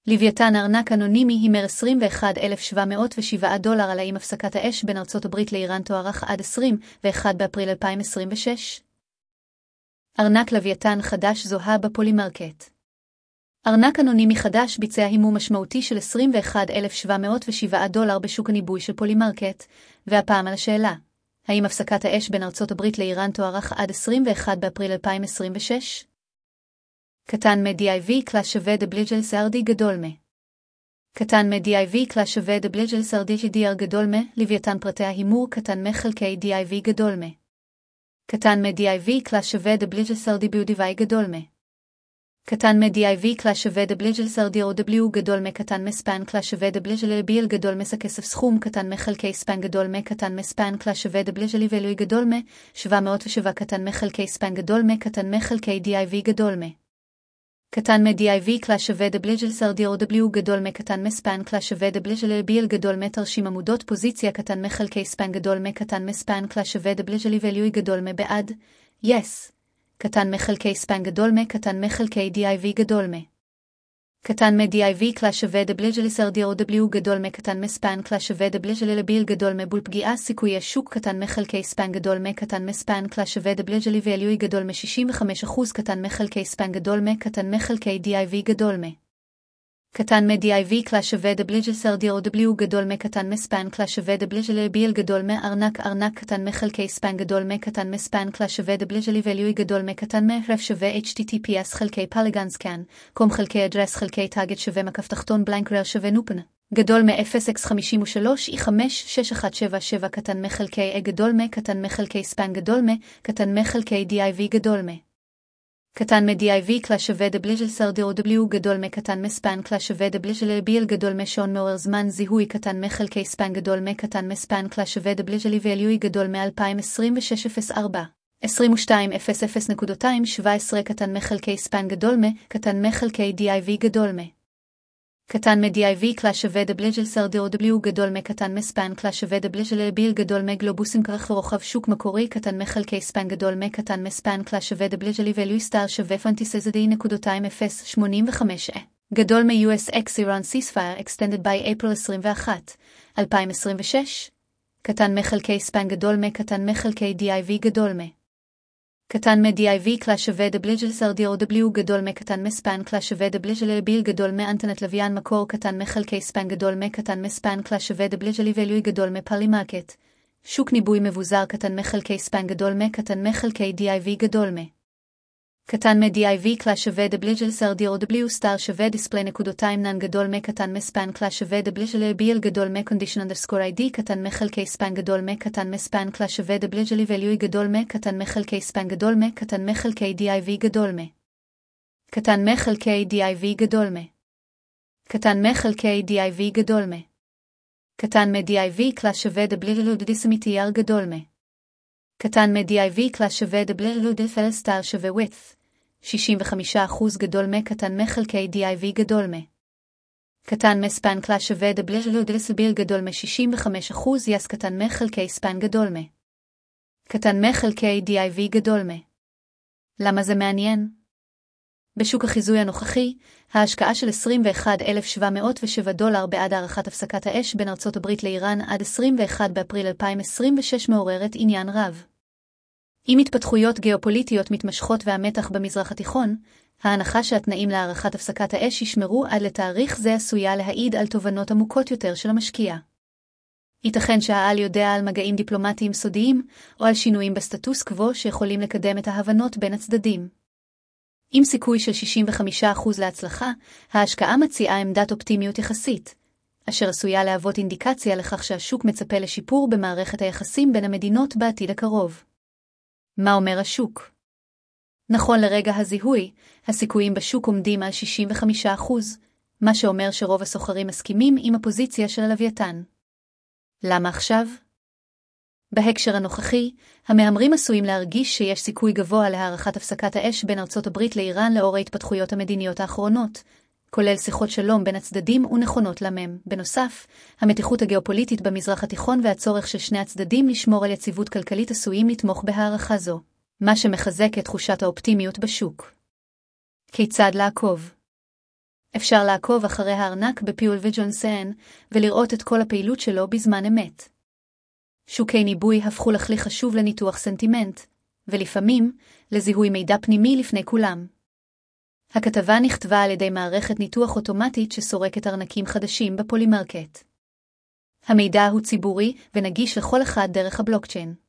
לוויתן ארנק אנונימי הימר $21,707 על האם הפסקת האש בין ארצות הברית לאיראן תוארך עד 21 באפריל 2026. ארנק לוויתן חדש זוהה בפולימרקט. ארנק אנונימי חדש ביצע הימור משמעותי של $21,707 בשוק הניבוי של פולימרקט, והפעם על השאלה, האם הפסקת האש בין ארצות הברית לאיראן תוארך עד 21 באפריל 2026? קטן מ-DIV קלאס שווה דבליג'ל סרדי גדול מ. קטן מ-DIV קלאס שווה דבליג'ל סרדי GDR גדול מ, לוויתן פרטי ההימור קטן מחלקי DIV גדול מ. קטן מ-DIV קלאס שווה דבליג'ל סרדי BUDV גדול מ. קטן מ-DIV קלאס שווה דבליג'ל סרדי OW גדול מ. קטן מספן קלאס שווה דבליג'ל LBL גדול מ. כסף סכום קטן מחלקי ספן גדול מ. קטן מספן קלאס שווה דבליג'ל ואלוי גדול מ. 707 קטן מחלקי ספן גדול מ. קטן מחלקי DIV גדול מ. קטן מ-DIV קלאס שווה דבליג'ל סרדי OW גדול מ. קטן מספן קלאס שווה דבליג'ל LBL גדול מ. תרשים עמודות פוזיציה קטן מחלקי ספן גדול מ. קטן מספן קלאס שווה דבליג'ל ואלוי גדול מ. בעד yes קטן מחלקי ספן גדול מ. קטן מחלקי DIV גדול מ. קטן מ-DIV קלאס שווה דבליג'ל סרדי OW גדול מ. קטן מספן קלאס שווה דבליג'ל LBL גדול מ. בול פגיעה סיכוי השוק קטן מחלקי ספן גדול מ. קטן מספן קלאס שווה דבליג'ל ואלוי גדול מ. 65% קטן מחלקי ספן גדול מ. קטן מחלקי DIV גדול מ. קטן מ-DIV קלאס שווה דבליג'ל סרדי OW גדול מ. קטן מספן קלאס שווה דבליג'ל LBL גדול מ. ארנק קטן מחלקי ספן גדול מ. קטן מספן קלאס שווה דבליג'ל ואלוי גדול מ. קטן מ. רף שווה HTTPS חלקי פלגן סקן קום חלקי אדרס חלקי טאגט שווה מקף תחתון בלנק רר שווה נופן גדול מ-0x53 E56177 קטן מחלקי A גדול מ. קטן מחלקי ספן גדול מ. קטן מחלקי DIV גדול מ. קטן מ-DIV קלאס שווה דבליג'ל סרדי OW גדול מ. קטן מספן קלאס שווה דבליג'ל LBL גדול מ. שון מעורר זמן זיהוי קטן מחלקי ספן גדול מ. קטן מספן קלאס שווה דבליג'ל ואלוי גדול מ-2026-04 22:00.217 קטן מחלקי ספן גדול מ. קטן מחלקי DIV גדול מ. קטן מ-DIV קלאס שווה דבליג'ל סרדי OW גדול מ. קטן מספן קלאס שווה דבליג'ל LBL גדול מ. גלובוסים כרך ורוחב שוק מקורי קטן מחלקי ספן גדול מ. קטן מספן קלאס שווה דבליג'ל ואלוי סטאר שווה פנטיסזדי.085 גדול מ-USX Iran Ceasefire Extended by April 21, 2026 קטן מחלקי ספן גדול מ. קטן מחלקי DIV גדול מ. קטן מ-DIV קלאס שווה דבליג'ל סרדי OW גדול מ. קטן מספן קלאס שווה דבליג'ל LBL גדול מ. אנטנת לוויין מקור קטן מחלקי ספן גדול מ. קטן מספן קלאס שווה דבליג'ל ואלוי גדול מ. פולימרקט שוק ניבוי מבוזר קטן מחלקי ספן גדול מ. קטן מחלקי DIV גדול מ. קטן מ-DIV קלאס שווה דבליג'ל סרדי OW סטאר שווה דיספלי נקודותיים נן גדול מ. קטן מספן קלאס שווה דבליג'ל LBL גדול מ. condition_ID קטן מחלקי ספן גדול מ. קטן מספן קלאס שווה דבליג'ל ואלוי גדול מ. קטן מחלקי ספן גדול מ. קטן מחלקי DIV גדול מ. קטן מחלקי DIV גדול מ. קטן מחלקי DIV גדול מ. קטן מ-DIV קלאס שווה דבליג'ל דיסמיטייר גדול מ. קטן מ-DIV קלאס שווה דבליג'ל דפל סטאר שווה width 65% גדול מ. קטן מחלקי DIV גדול מ. קטן מספן קלאס שווה דבליג'ל דסביל גדול מ. 65% יס קטן מחלקי ספן גדול מ. קטן מחלקי DIV גדול מ. למה זה מעניין? בשוק החיזוי הנוכחי, ההשקעה של $21,707 בעד הערכת הפסקת האש בין ארצות הברית לאיראן עד 21 באפריל 2026 מעוררת עניין רב. עם התפתחויות גיאופוליטיות מתמשכות והמתח במזרח התיכון, ההנחה שהתנאים להערכת הפסקת האש ישמרו עד לתאריך זה עשויה להעיד על תובנות עמוקות יותר של המשקיע. ייתכן שהעל יודע על מגעים דיפלומטיים סודיים או על שינויים בסטטוס קוו שיכולים לקדם את ההבנות בין הצדדים. עם סיכוי של 65% להצלחה, ההשקעה מציעה עמדת אופטימיות יחסית, אשר עשויה להוות אינדיקציה לכך שהשוק מצפה לשיפור במערכת היחסים בין המדינות בעתיד הקרוב. מה אומר השוק? נכון לרגע הזיהוי, הסיכויים בשוק עומדים על 65%, מה שאומר שרוב הסוחרים מסכימים עם הפוזיציה של הלוויתן. למה עכשיו? בהקשר הנוכחי, המהמרים עשויים להרגיש שיש סיכוי גבוה להערכת הפסקת האש בין ארצות הברית לאיראן לאור ההתפתחויות המדיניות האחרונות, כולל שיחות שלום בין הצדדים ונכונות למם. בנוסף, המתיחות הגיאופוליטית במזרח התיכון והצורך של שני הצדדים לשמור על יציבות כלכלית עשויים לתמוך בהערכה זו, מה שמחזק את תחושת האופטימיות בשוק. כיצד לעקוב? אפשר לעקוב אחרי הארנק בפיול וג'ונסן ולראות את כל הפעילות שלו בזמן אמת. שוקי ניבוי הפכו לכלי חשוב לניתוח סנטימנט, ולפעמים לזיהוי מידע פנימי לפני כולם. הכתבה נכתבה על ידי מערכת ניתוח אוטומטית שסורקת ארנקים חדשים בפולימרקט. המידע הוא ציבורי ונגיש לכל אחד דרך הבלוקצ'יין.